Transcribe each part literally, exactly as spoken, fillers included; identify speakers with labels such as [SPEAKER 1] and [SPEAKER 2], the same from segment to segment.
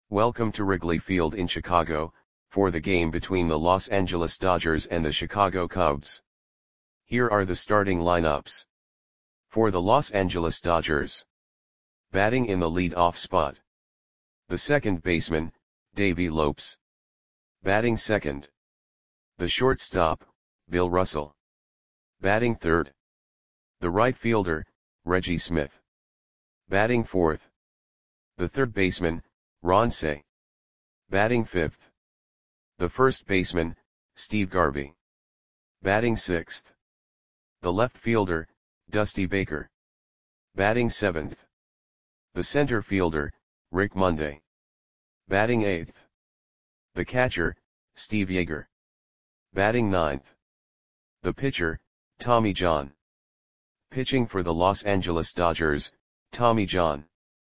[SPEAKER 1] Welcome to Wrigley Field in Chicago, for the game between the Los Angeles Dodgers and the Chicago Cubs. Here are the starting lineups. For the Los Angeles Dodgers. Batting in the lead-off spot. The second baseman, Davey Lopes. Batting second. The shortstop, Bill Russell. Batting third. The right fielder, Reggie Smith. Batting fourth. The third baseman, Ron Cey. Batting fifth. The first baseman, Steve Garvey. Batting sixth. The left fielder, Dusty Baker. Batting seventh. The center fielder, Rick Monday. Batting eighth. The catcher, Steve Yeager. Batting ninth. The pitcher, Tommy John. Pitching for the Los Angeles Dodgers, Tommy John.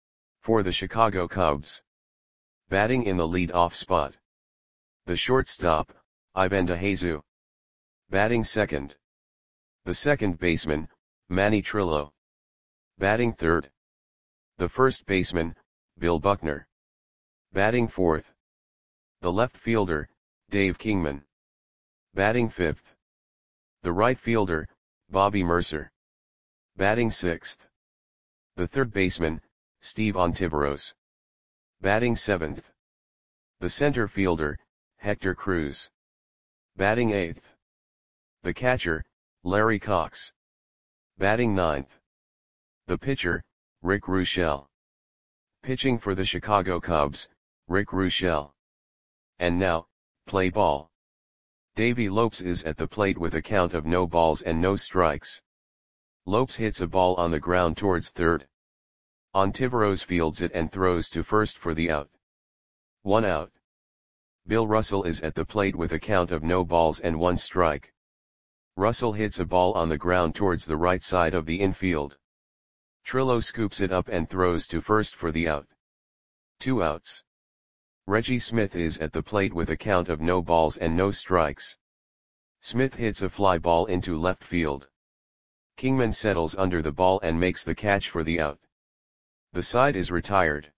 [SPEAKER 1] For the Chicago Cubs. Batting in the lead-off spot. The shortstop, Ivan DeJesus. Batting second. The second baseman, Manny Trillo. Batting third. The first baseman, Bill Buckner. Batting fourth. The left fielder, Dave Kingman. Batting fifth. The right fielder, Bobby Murcer. Batting sixth. The third baseman, Steve Ontiveros. Batting seventh. The center fielder, Hector Cruz. Batting eighth. The catcher, Larry Cox. Batting ninth. The pitcher, Rick Ruschel. Pitching for the Chicago Cubs, Rick Ruschel. And now, play ball. Davey Lopes is at the plate with a count of no balls and no strikes. Lopes hits a ball on the ground towards third. Ontiveros fields it and throws to first for the out. One out. Bill Russell is at the plate with a count of no balls and one strike. Russell hits a ball on the ground towards the right side of the infield. Trillo scoops it up and throws to first for the out. Two outs. Reggie Smith is at the plate with a count of no balls and no strikes. Smith hits a fly ball into left field. Kingman settles under the ball and makes the catch for the out. The side is retired.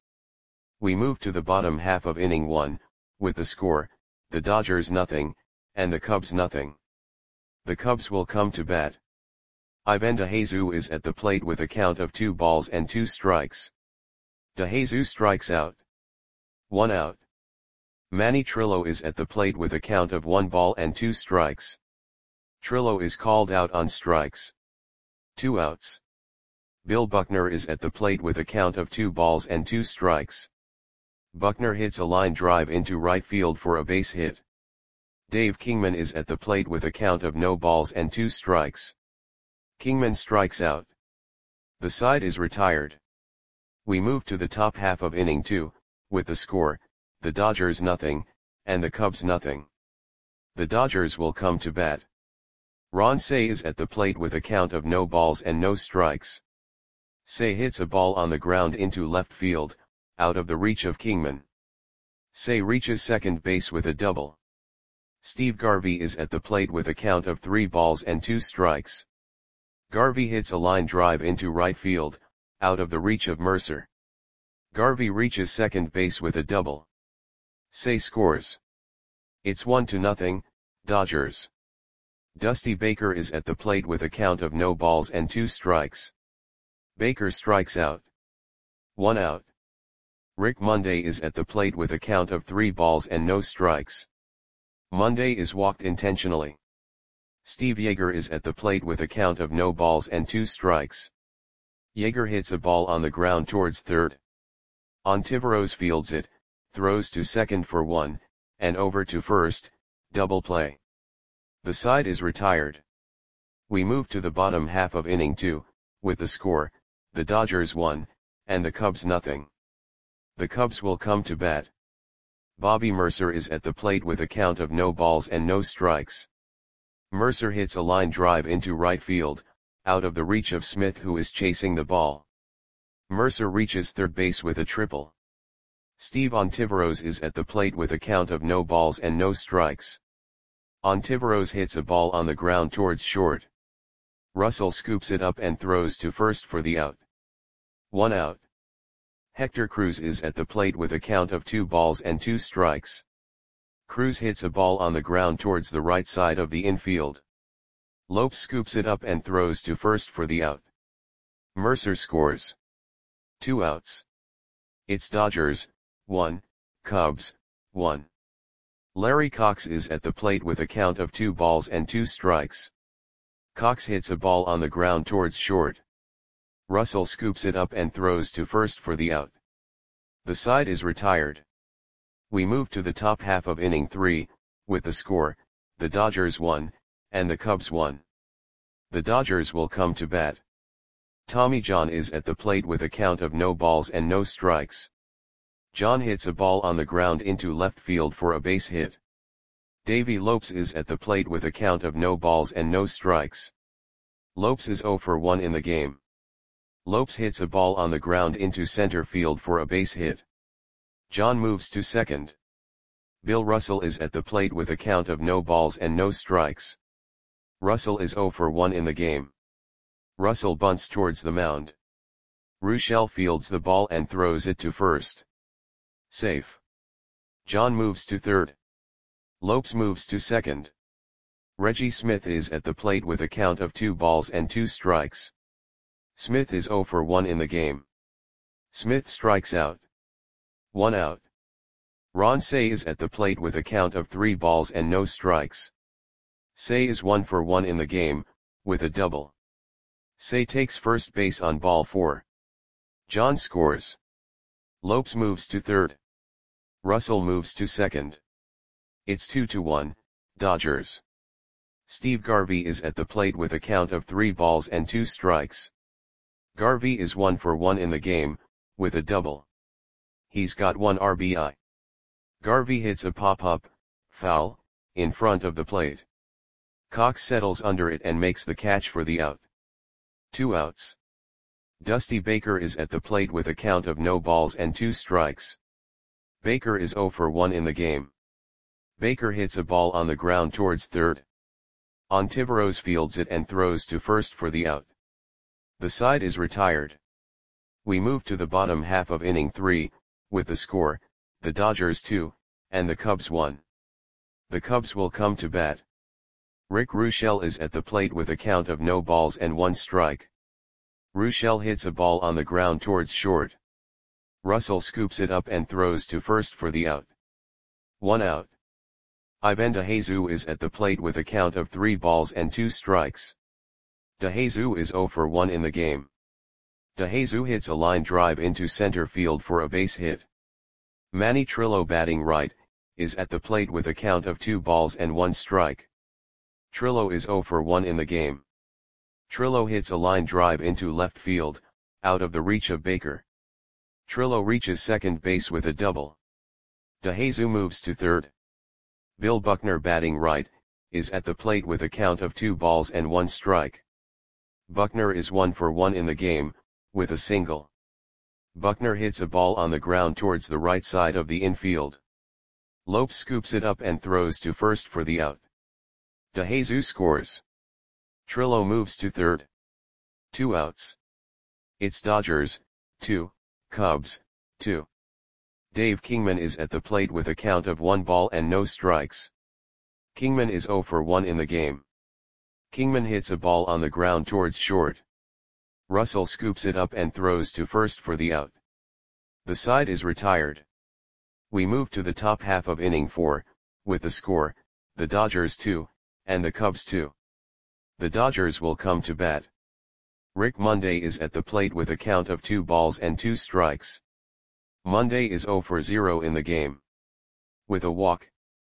[SPEAKER 1] We move to the bottom half of inning one, with the score, the Dodgers nothing, and the Cubs nothing. The Cubs will come to bat. Ivan DeJesus is at the plate with a count of two balls and two strikes. DeJesus strikes out. One out. Manny Trillo is at the plate with a count of one ball and two strikes. Trillo is called out on strikes. Two outs. Bill Buckner is at the plate with a count of two balls and two strikes. Buckner hits a line drive into right field for a base hit. Dave Kingman is at the plate with a count of no balls and two strikes. Kingman strikes out. The side is retired. We move to the top half of inning two, with the score, the Dodgers nothing, and the Cubs nothing. The Dodgers will come to bat. Ron Cey is at the plate with a count of no balls and no strikes. Cey hits a ball on the ground into left field, out of the reach of Kingman. Cey reaches second base with a double. Steve Garvey is at the plate with a count of three balls and two strikes. Garvey hits a line drive into right field, out of the reach of Murcer. Garvey reaches second base with a double. Cey scores. It's one to nothing, Dodgers. Dusty Baker is at the plate with a count of no balls and two strikes. Baker strikes out. One out. Rick Monday is at the plate with a count of three balls and no strikes. Monday is walked intentionally. Steve Yeager is at the plate with a count of no balls and two strikes. Yeager hits a ball on the ground towards third. Ontiveros fields it, throws to second for one, and over to first, double play. The side is retired. We move to the bottom half of inning two, with the score, the Dodgers one, and the Cubs nothing. The Cubs will come to bat. Bobby Murcer is at the plate with a count of no balls and no strikes. Murcer hits a line drive into right field, out of the reach of Smith who is chasing the ball. Murcer reaches third base with a triple. Steve Ontiveros is at the plate with a count of no balls and no strikes. Ontiveros hits a ball on the ground towards short. Russell scoops it up and throws to first for the out. One out. Hector Cruz is at the plate with a count of two balls and two strikes. Cruz hits a ball on the ground towards the right side of the infield. Lopes scoops it up and throws to first for the out. Mercer scores. Two outs. It's Dodgers, one, Cubs, one. Larry Cox is at the plate with a count of two balls and two strikes. Cox hits a ball on the ground towards short. Russell scoops it up and throws to first for the out. The side is retired. We move to the top half of inning three, with the score, the Dodgers won, and the Cubs won. The Dodgers will come to bat. Tommy John is at the plate with a count of no balls and no strikes. John hits a ball on the ground into left field for a base hit. Davey Lopes is at the plate with a count of no balls and no strikes. Lopes is oh for one in the game. Lopes hits a ball on the ground into center field for a base hit. John moves to second. Bill Russell is at the plate with a count of no balls and no strikes. Russell is oh for one in the game. Russell bunts towards the mound. Ruschel fields the ball and throws it to first. Safe. John moves to third. Lopes moves to second. Reggie Smith is at the plate with a count of two balls and two strikes. Smith is oh for one in the game. Smith strikes out. One out. Ron Cey is at the plate with a count of three balls and no strikes. Cey is one for one in the game, with a double. Cey takes first base on ball four. John scores. Lopes moves to third. Russell moves to second. It's two to one, Dodgers. Steve Garvey is at the plate with a count of three balls and two strikes. Garvey is one for one in the game, with a double. He's got one R B I. Garvey hits a pop-up, foul, in front of the plate. Cox settles under it and makes the catch for the out. Two outs. Dusty Baker is at the plate with a count of no balls and two strikes. Baker is oh for one in the game. Baker hits a ball on the ground towards third. Ontiveros fields it and throws to first for the out. The side is retired. We move to the bottom half of inning three, with the score, the Dodgers two, and the Cubs one. The Cubs will come to bat. Rick Ruschel is at the plate with a count of no balls and one strike. Ruschel hits a ball on the ground towards short. Russell scoops it up and throws to first for the out. One out. Ivan DeJesus is at the plate with a count of three balls and two strikes. DeJesus is oh for one in the game. DeJesus hits a line drive into center field for a base hit. Manny Trillo, batting right, is at the plate with a count of two balls and one strike. Trillo is oh for one in the game. Trillo hits a line drive into left field, out of the reach of Baker. Trillo reaches second base with a double. DeJesus moves to third. Bill Buckner, batting right, is at the plate with a count of two balls and one strike. Buckner is one for one in the game, with a single. Buckner hits a ball on the ground towards the right side of the infield. Lopes scoops it up and throws to first for the out. DeJesus scores. Trillo moves to third. Two outs. It's Dodgers, two, Cubs, two. Dave Kingman is at the plate with a count of one ball and no strikes. Kingman is oh for one in the game. Kingman hits a ball on the ground towards short. Russell scoops it up and throws to first for the out. The side is retired. We move to the top half of inning four, with the score, the Dodgers two, and the Cubs two. The Dodgers will come to bat. Rick Monday is at the plate with a count of two balls and two strikes. Monday is oh for zero in the game. With a walk.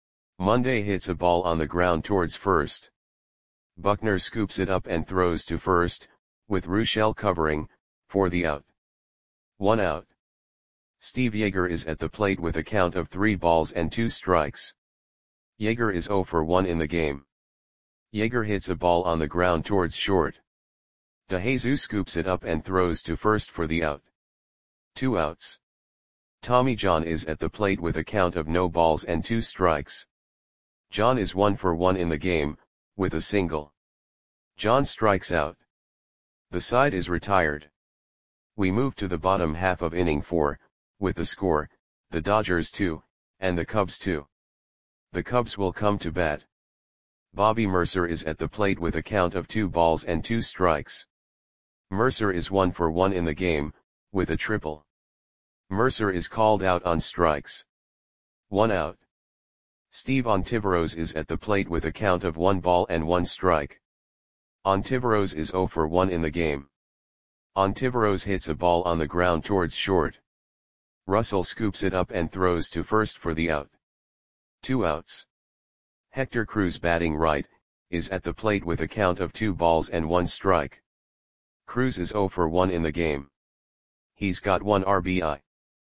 [SPEAKER 1] Monday hits a ball on the ground towards first. Buckner scoops it up and throws to first, with Ruschel covering, for the out. One out. Steve Yeager is at the plate with a count of three balls and two strikes. Yeager is oh for one in the game. Yeager hits a ball on the ground towards short. DeJesus scoops it up and throws to first for the out. Two outs. Tommy John is at the plate with a count of no balls and two strikes. John is one for one in the game, with a single. John strikes out. The side is retired. We move to the bottom half of inning four, with the score, the Dodgers two, and the Cubs two. The Cubs will come to bat. Bobby Mercer is at the plate with a count of two balls and two strikes. Mercer is one for one in the game, with a triple. Mercer is called out on strikes. One out. Steve Ontiveros is at the plate with a count of one ball and one strike. Ontiveros is zero for one in the game. Ontiveros hits a ball on the ground towards short. Russell scoops it up and throws to first for the out. Two outs. Hector Cruz, batting right, is at the plate with a count of two balls and one strike. Cruz is zero for one in the game. He's got one R B I.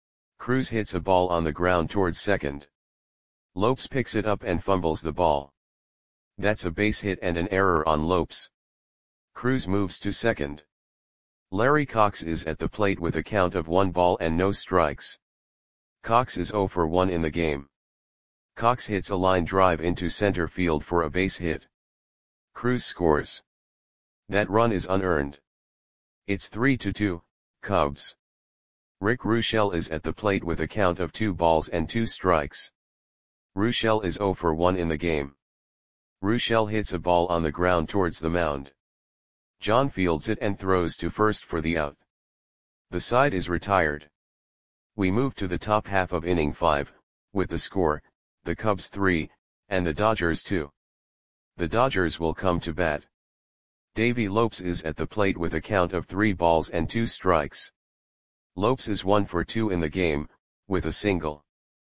[SPEAKER 1] Cruz hits a ball on the ground towards second. Lopes picks it up and fumbles the ball. That's a base hit and an error on Lopes. Cruz moves to second. Larry Cox is at the plate with a count of one ball and no strikes. Cox is zero for one in the game. Cox hits a line drive into center field for a base hit. Cruz scores. That run is unearned. It's three to two, Cubs. Rick Ruschel is at the plate with a count of two balls and two strikes. Ruschel is zero for one in the game. Ruschel hits a ball on the ground towards the mound. John fields it and throws to first for the out. The side is retired. We move to the top half of inning five, with the score, the Cubs three, and the Dodgers two. The Dodgers will come to bat. Davey Lopes is at the plate with a count of three balls and two strikes. Lopes is one for two in the game, with a single.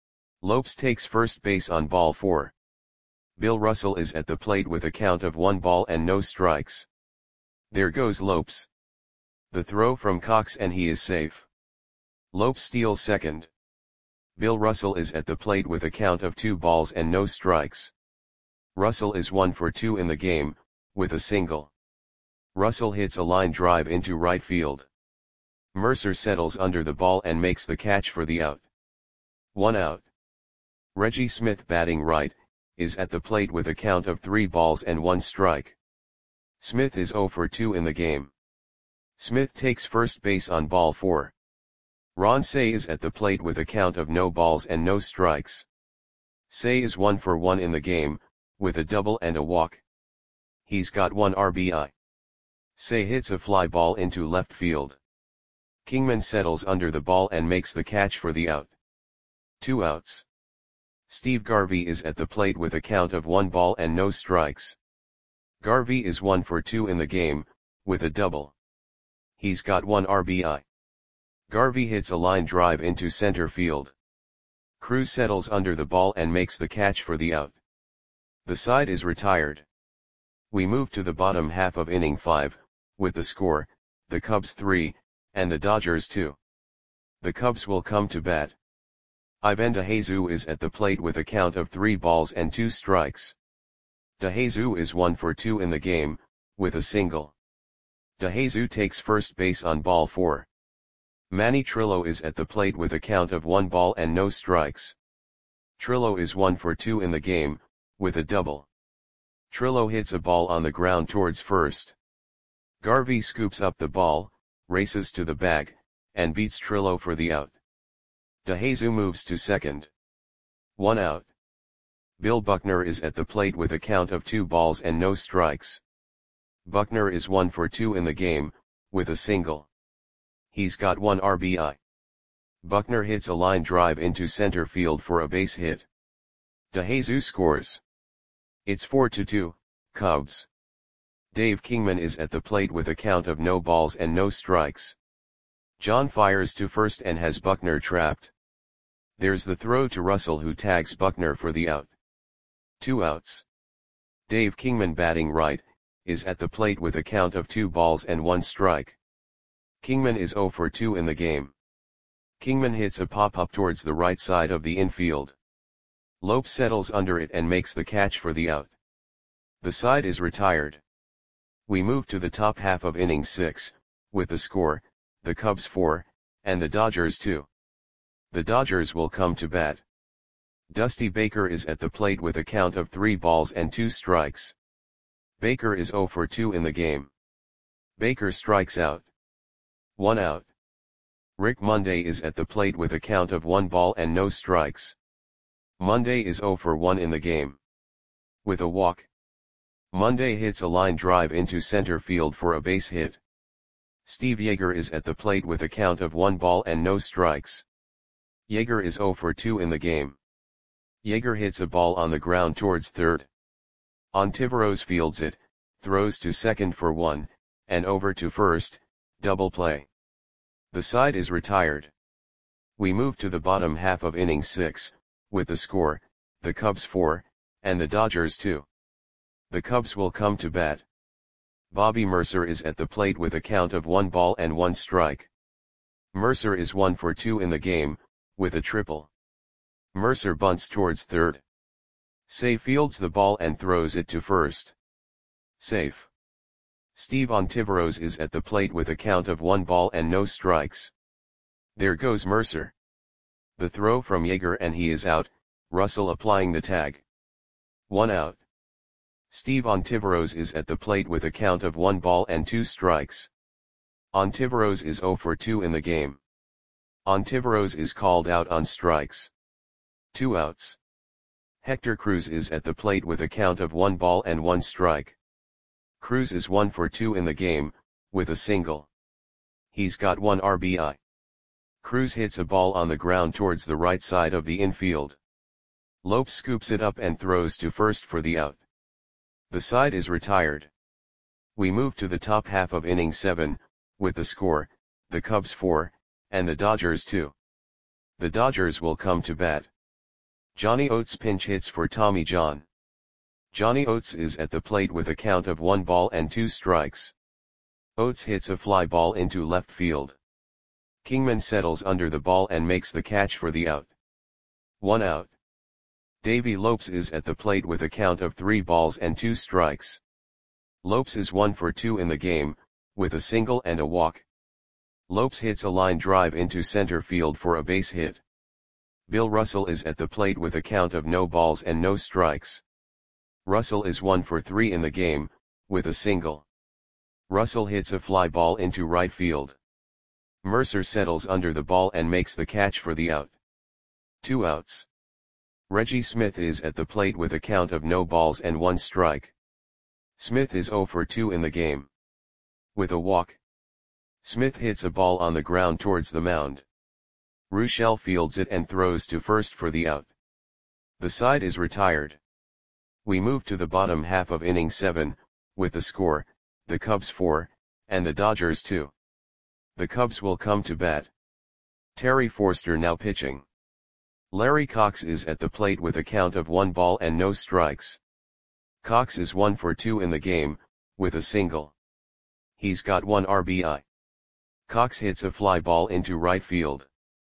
[SPEAKER 1] Lopes takes first base on ball four. Bill Russell is at the plate with a count of one ball and no strikes. There goes Lopes. The throw from Cox and he is safe. Lopes steals second. Bill Russell is at the plate with a count of two balls and no strikes. Russell is one for two in the game, with a single. Russell hits a line drive into right field. Mercer settles under the ball and makes the catch for the out. One out. Reggie Smith, batting right, is at the plate with a count of three balls and one strike. Smith is zero for two in the game. Smith takes first base on ball four. Ron Cey is at the plate with a count of no balls and no strikes. Cey is one for one in the game, with a double and a walk. He's got one R B I. Cey hits a fly ball into left field. Kingman settles under the ball and makes the catch for the out. Two outs. Steve Garvey is at the plate with a count of one ball and no strikes. Garvey is one for two in the game, with a double. He's got one R B I. Garvey hits a line drive into center field. Cruz settles under the ball and makes the catch for the out. The side is retired. We move to the bottom half of inning five, with the score, the Cubs three, and the Dodgers two. The Cubs will come to bat. Ivan DeJesus is at the plate with a count of three balls and two strikes. DeJesus is one for two in the game, with a single. DeJesus takes first base on ball four. Manny Trillo is at the plate with a count of one ball and no strikes. Trillo is one for two in the game, with a double. Trillo hits a ball on the ground towards first. Garvey scoops up the ball, races to the bag, and beats Trillo for the out. DeJesus moves to second. One out. Bill Buckner is at the plate with a count of two balls and no strikes. Buckner is one for two in the game, with a single. He's got one R B I. Buckner hits a line drive into center field for a base hit. DeJesus scores. It's four to two, Cubs. Dave Kingman is at the plate with a count of no balls and no strikes. John fires to first and has Buckner trapped. There's the throw to Russell, who tags Buckner for the out. Two outs. Dave Kingman, batting right, is at the plate with a count of two balls and one strike. Kingman is zero for two in the game. Kingman hits a pop-up towards the right side of the infield. Lopes settles under it and makes the catch for the out. The side is retired. We move to the top half of inning six, with the score, the Cubs four, and the Dodgers two. The Dodgers will come to bat. Dusty Baker is at the plate with a count of three balls and two strikes. Baker is zero for two in the game. Baker strikes out. One out. Rick Monday is at the plate with a count of one ball and no strikes. Monday is zero for one in the game. With a walk, Monday hits a line drive into center field for a base hit. Steve Yeager is at the plate with a count of one ball and no strikes. Yeager is zero for two in the game. Yeager hits a ball on the ground towards third. Ontiveros fields it, throws to second for one, and over to first, double play. The side is retired. We move to the bottom half of inning six, with the score, the Cubs four, and the Dodgers two. The Cubs will come to bat. Bobby Mercer is at the plate with a count of one ball and one strike. Mercer is one for two in the game, with a triple. Mercer bunts towards third. Say fields the ball and throws it to first. Safe. Steve Ontiveros is at the plate with a count of one ball and no strikes. There goes Mercer. The throw from Yeager and he is out, Russell applying the tag. One out. Steve Ontiveros is at the plate with a count of one ball and two strikes. Ontiveros is zero for two in the game. Ontiveros is called out on strikes. Two outs. Hector Cruz is at the plate with a count of one ball and one strike. Cruz is one for two in the game, with a single. He's got one R B I. Cruz hits a ball on the ground towards the right side of the infield. Lopes scoops it up and throws to first for the out. The side is retired. We move to the top half of inning seven, with the score, the Cubs four, and the Dodgers two. The Dodgers will come to bat. Johnny Oates pinch hits for Tommy John. Johnny Oates is at the plate with a count of one ball and two strikes. Oates hits a fly ball into left field. Kingman settles under the ball and makes the catch for the out. One out. Davey Lopes is at the plate with a count of three balls and two strikes. Lopes is one for two in the game, with a single and a walk. Lopes hits a line drive into center field for a base hit. Bill Russell is at the plate with a count of no balls and no strikes. Russell is one for three in the game, with a single. Russell hits a fly ball into right field. Mercer settles under the ball and makes the catch for the out. Two outs. Reggie Smith is at the plate with a count of no balls and one strike. Smith is zero for two in the game. With a walk, Smith hits a ball on the ground towards the mound. Ruschel fields it and throws to first for the out. The side is retired. We move to the bottom half of inning seven, with the score, the Cubs four, and the Dodgers two. The Cubs will come to bat. Terry Forster now pitching. Larry Cox is at the plate with a count of one ball and no strikes. Cox is one for two in the game, with a single. He's got one R B I. Cox hits a fly ball into right field.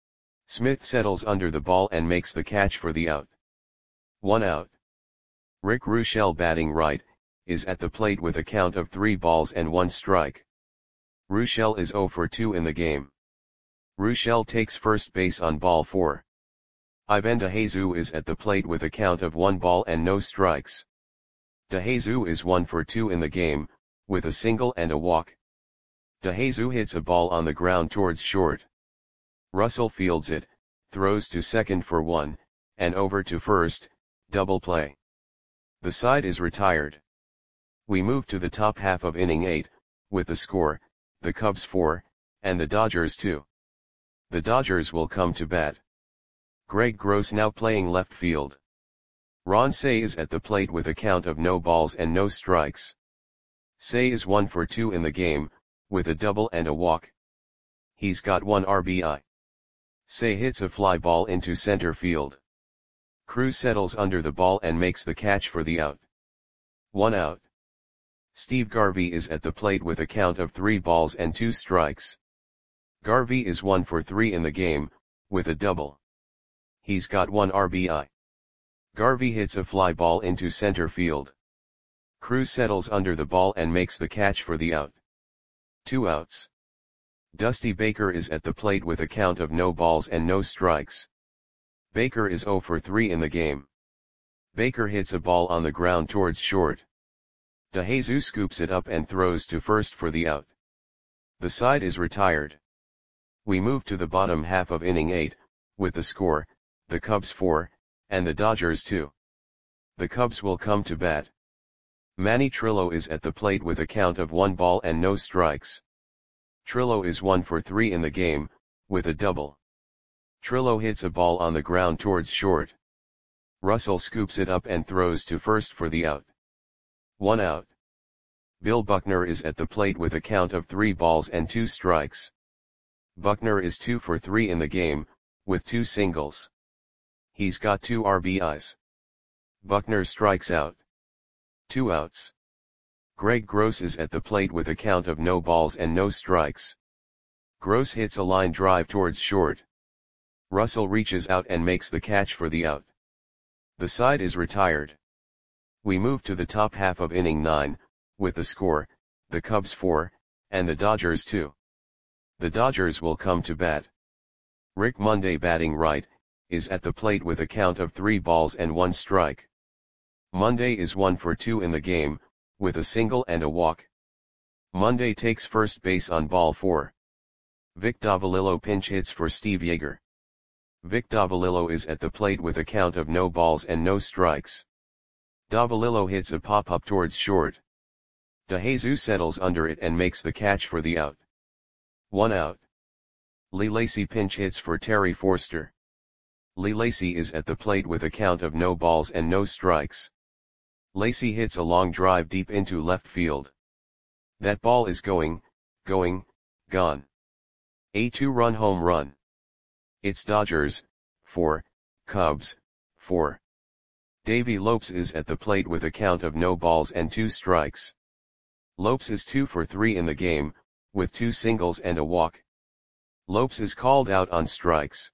[SPEAKER 1] Smith settles under the ball and makes the catch for the out. One out. Rick Ruschel batting right, is at the plate with a count of three balls and one strike. Ruschel is zero for two in the game. Ruschel takes first base on ball four. Ivan DeJesus is at the plate with a count of one ball and no strikes. DeJesus is one for two in the game, with a single and a walk. DeJesus hits a ball on the ground towards short. Russell fields it, throws to second for one, and over to first, double play. The side is retired. We move to the top half of inning eight, with the score, the Cubs four, and the Dodgers two. The Dodgers will come to bat. Greg Gross now playing left field. Ron Cey is at the plate with a count of no balls and no strikes. Cey is one for two in the game, with a double and a walk. He's got one R B I. Cey hits a fly ball into center field. Cruz settles under the ball and makes the catch for the out. One out. Steve Garvey is at the plate with a count of three balls and two strikes. Garvey is one for three in the game, with a double. He's got one R B I. Garvey hits a fly ball into center field. Cruz settles under the ball and makes the catch for the out. Two outs. Dusty Baker is at the plate with a count of no balls and no strikes. Baker is zero for three in the game. Baker hits a ball on the ground towards short. DeJesus scoops it up and throws to first for the out. The side is retired. We move to the bottom half of inning eight, with the score, the Cubs four, and the Dodgers two. The Cubs will come to bat. Manny Trillo is at the plate with a count of one ball and no strikes. Trillo is one for three in the game, with a double. Trillo hits a ball on the ground towards short. Russell scoops it up and throws to first for the out. One out. Bill Buckner is at the plate with a count of three balls and two strikes. Buckner is two for three in the game, with two singles. He's got two R B Is. Buckner strikes out. Two outs. Greg Gross is at the plate with a count of no balls and no strikes. Gross hits a line drive towards short. Russell reaches out and makes the catch for the out. The side is retired. We move to the top half of inning nine, with the score, the Cubs four, and the Dodgers two. The Dodgers will come to bat. Rick Monday, batting right, is at the plate with a count of three balls and one strike. Monday is one for two in the game, with a single and a walk. Monday takes first base on ball four. Vic Davalillo pinch hits for Steve Yeager. Vic Davalillo is at the plate with a count of no balls and no strikes. Davalillo hits a pop-up towards short. DeJesus settles under it and makes the catch for the out. One out. Lee Lacy pinch hits for Terry Forster. Lee Lacy is at the plate with a count of no balls and no strikes. Lacy hits a long drive deep into left field. That ball is going, going, gone. A two-run home run. It's Dodgers, four, Cubs, four. Davey Lopes is at the plate with a count of no balls and two strikes. Lopes is two for three in the game, with two singles and a walk. Lopes is called out on strikes.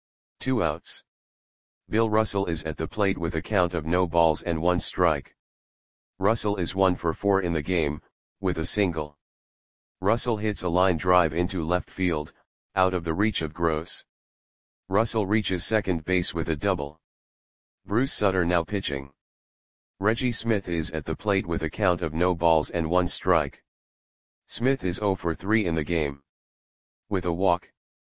[SPEAKER 1] Two outs. Bill Russell is at the plate with a count of no balls and one strike. Russell is one for four in the game, with a single. Russell hits a line drive into left field, out of the reach of Gross. Russell reaches second base with a double. Bruce Sutter now pitching. Reggie Smith is at the plate with a count of no balls and one strike. Smith is zero for three in the game. With a walk.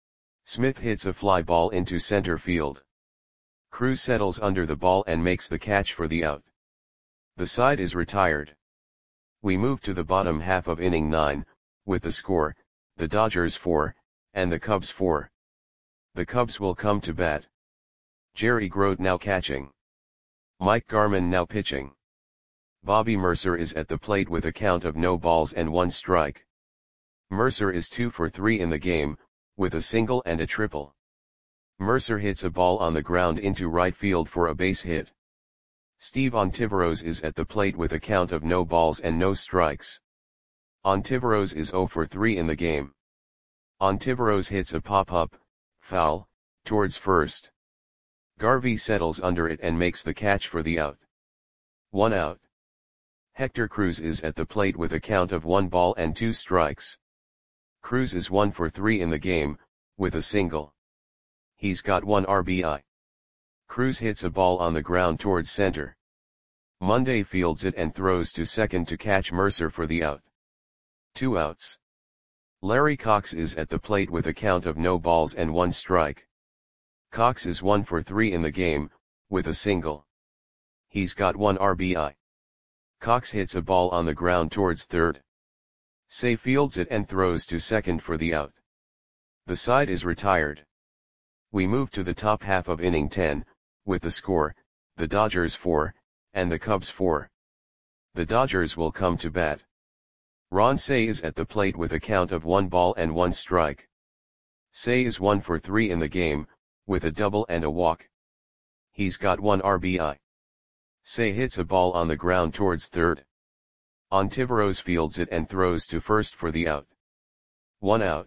[SPEAKER 1] Smith hits a fly ball into center field. Cruz settles under the ball and makes the catch for the out. The side is retired. We move to the bottom half of inning nine, with the score, the Dodgers four, and the Cubs four. The Cubs will come to bat. Jerry Grote now catching. Mike Garman now pitching. Bobby Mercer is at the plate with a count of no balls and one strike. Mercer is two for three in the game, with a single and a triple. Mercer hits a ball on the ground into right field for a base hit. Steve Ontiveros is at the plate with a count of no balls and no strikes. Ontiveros is zero for three in the game. Ontiveros hits a pop-up, foul, towards first. Garvey settles under it and makes the catch for the out. One out. Hector Cruz is at the plate with a count of one ball and two strikes. Cruz is one for three in the game, with a single. He's got one R B I. Cruz hits a ball on the ground towards center. Monday fields it and throws to second to catch Mercer for the out. Two outs. Larry Cox is at the plate with a count of no balls and one strike. Cox is one for three in the game, with a single. He's got one R B I. Cox hits a ball on the ground towards third. Say fields it and throws to second for the out. The side is retired. We move to the top half of inning ten, with the score, the Dodgers four, and the Cubs four. The Dodgers will come to bat. Ron Cey is at the plate with a count of one ball and one strike. Cey is one for three in the game, with a double and a walk. He's got one R B I. Cey hits a ball on the ground towards third. Ontiveros fields it and throws to first for the out. One out.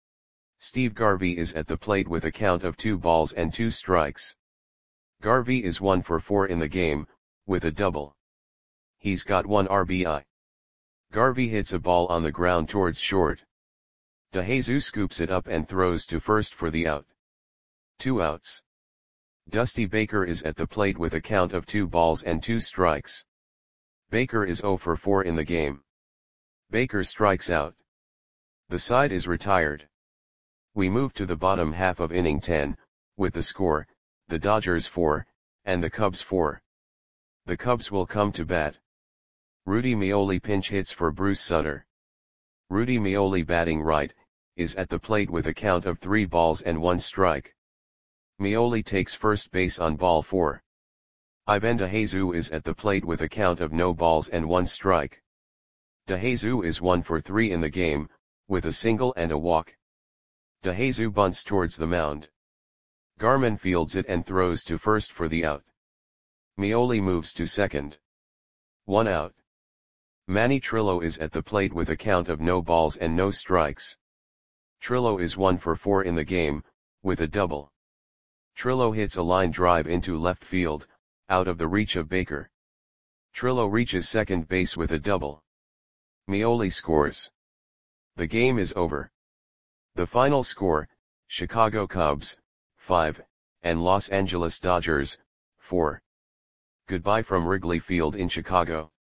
[SPEAKER 1] Steve Garvey is at the plate with a count of two balls and two strikes. Garvey is one for four in the game, with a double. He's got one R B I. Garvey hits a ball on the ground towards short. DeJesus scoops it up and throws to first for the out. Two outs. Dusty Baker is at the plate with a count of two balls and two strikes. Baker is zero for four in the game. Baker strikes out. The side is retired. We move to the bottom half of inning ten, with the score, the Dodgers four, and the Cubs four. The Cubs will come to bat. Rudy Meoli pinch hits for Bruce Sutter. Rudy Meoli, batting right, is at the plate with a count of three balls and one strike. Meoli takes first base on ball four. Ivan DeJesus is at the plate with a count of no balls and one strike. DeJesus is one for three in the game, with a single and a walk. DeJesus bunts towards the mound. Garman fields it and throws to first for the out. Meoli moves to second. One out. Manny Trillo is at the plate with a count of no balls and no strikes. Trillo is one for four in the game, with a double. Trillo hits a line drive into left field, out of the reach of Baker. Trillo reaches second base with a double. Meoli scores. The game is over. The final score, Chicago Cubs, five, and Los Angeles Dodgers, four. Goodbye from Wrigley Field in Chicago.